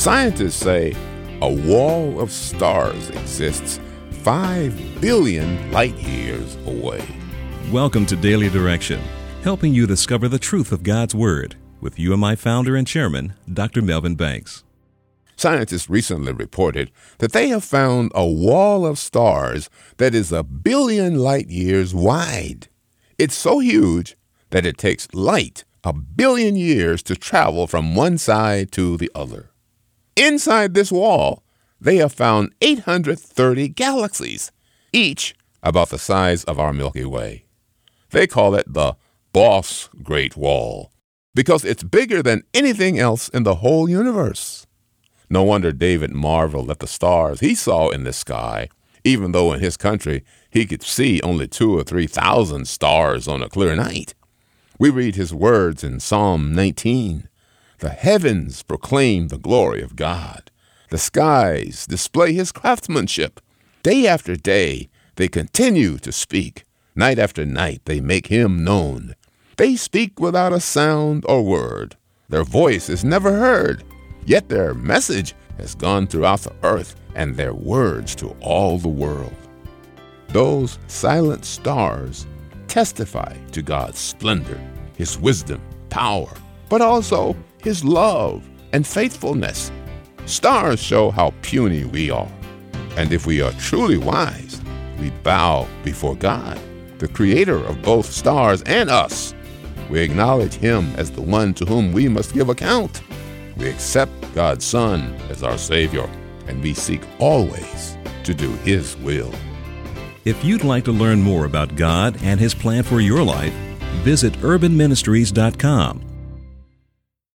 Scientists say a wall of stars exists 5 billion light years away. Welcome to Daily Direction, helping you discover the truth of God's Word with UMI founder and chairman, Dr. Melvin Banks. Scientists recently reported that they have found a wall of stars that is 1 billion light years wide. It's so huge that it takes light 1 billion years to travel from one side to the other. Inside this wall, they have found 830 galaxies, each about the size of our Milky Way. They call it the Boss Great Wall because it's bigger than anything else in the whole universe. No wonder David marveled at the stars he saw in the sky, even though in his country he could see only 2,000 or 3,000 stars on a clear night. We read his words in Psalm 19. The heavens proclaim the glory of God. The skies display his craftsmanship. Day after day, they continue to speak. Night after night, they make him known. They speak without a sound or word. Their voice is never heard. Yet their message has gone throughout the earth and their words to all the world. Those silent stars testify to God's splendor, his wisdom, power, but also his love and faithfulness. Stars show how puny we are. And if we are truly wise, we bow before God, the creator of both stars and us. We acknowledge him as the one to whom we must give account. We accept God's Son as our Savior, and we seek always to do his will. If you'd like to learn more about God and his plan for your life, visit urbanministries.com